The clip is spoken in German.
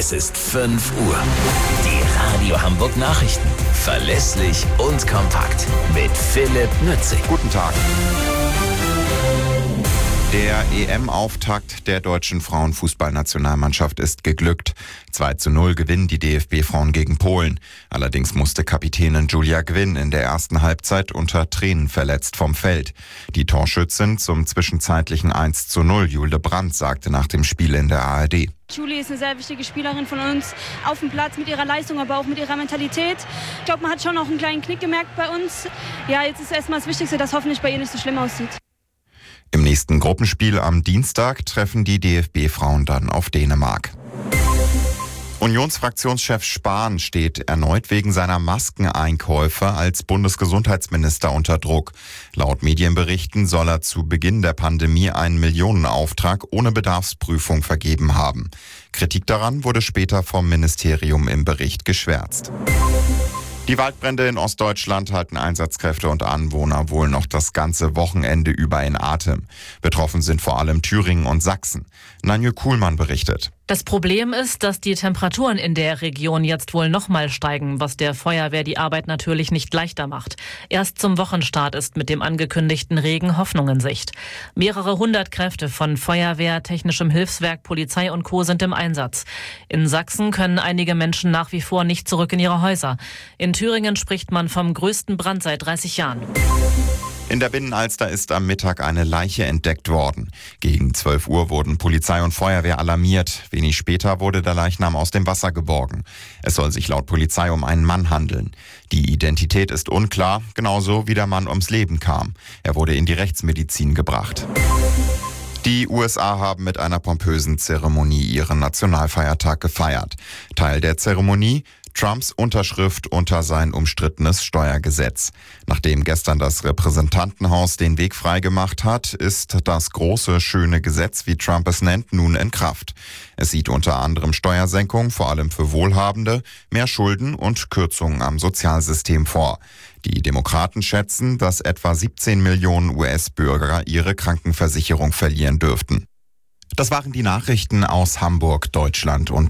Es ist 5 Uhr. Die Radio Hamburg Nachrichten. Verlässlich und kompakt. Mit Philipp Nützig. Guten Tag. Der EM-Auftakt der deutschen Frauenfußballnationalmannschaft ist geglückt. 2:0 gewinnen die DFB-Frauen gegen Polen. Allerdings musste Kapitänin Julia Gwynn in der ersten Halbzeit unter Tränen verletzt vom Feld. Die Torschützin zum zwischenzeitlichen 1:0, Jule Brandt, sagte nach dem Spiel in der ARD. Julie ist eine sehr wichtige Spielerin von uns auf dem Platz mit ihrer Leistung, aber auch mit ihrer Mentalität. Ich glaube, man hat schon auch einen kleinen Knick gemerkt bei uns. Ja, jetzt ist erstmal das Wichtigste, dass hoffentlich bei ihr nicht so schlimm aussieht. Im nächsten Gruppenspiel am Dienstag treffen die DFB-Frauen dann auf Dänemark. Unionsfraktionschef Spahn steht erneut wegen seiner Maskeneinkäufe als Bundesgesundheitsminister unter Druck. Laut Medienberichten soll er zu Beginn der Pandemie einen Millionenauftrag ohne Bedarfsprüfung vergeben haben. Kritik daran wurde später vom Ministerium im Bericht geschwärzt. Die Waldbrände in Ostdeutschland halten Einsatzkräfte und Anwohner wohl noch das ganze Wochenende über in Atem. Betroffen sind vor allem Thüringen und Sachsen. Nanju Kuhlmann berichtet. Das Problem ist, dass die Temperaturen in der Region jetzt wohl nochmal steigen, was der Feuerwehr die Arbeit natürlich nicht leichter macht. Erst zum Wochenstart ist mit dem angekündigten Regen Hoffnung in Sicht. Mehrere hundert Kräfte von Feuerwehr, Technischem Hilfswerk, Polizei und Co. sind im Einsatz. In Sachsen können einige Menschen nach wie vor nicht zurück in ihre Häuser. In Thüringen spricht man vom größten Brand seit 30 Jahren. In der Binnenalster ist am Mittag eine Leiche entdeckt worden. Gegen 12 Uhr wurden Polizei und Feuerwehr alarmiert. Wenig später wurde der Leichnam aus dem Wasser geborgen. Es soll sich laut Polizei um einen Mann handeln. Die Identität ist unklar, genauso wie der Mann ums Leben kam. Er wurde in die Rechtsmedizin gebracht. Die USA haben mit einer pompösen Zeremonie ihren Nationalfeiertag gefeiert. Teil der Zeremonie: Trumps Unterschrift unter sein umstrittenes Steuergesetz. Nachdem gestern das Repräsentantenhaus den Weg freigemacht hat, ist das große, schöne Gesetz, wie Trump es nennt, nun in Kraft. Es sieht unter anderem Steuersenkungen, vor allem für Wohlhabende, mehr Schulden und Kürzungen am Sozialsystem vor. Die Demokraten schätzen, dass etwa 17 Millionen US-Bürger ihre Krankenversicherung verlieren dürften. Das waren die Nachrichten aus Hamburg, Deutschland und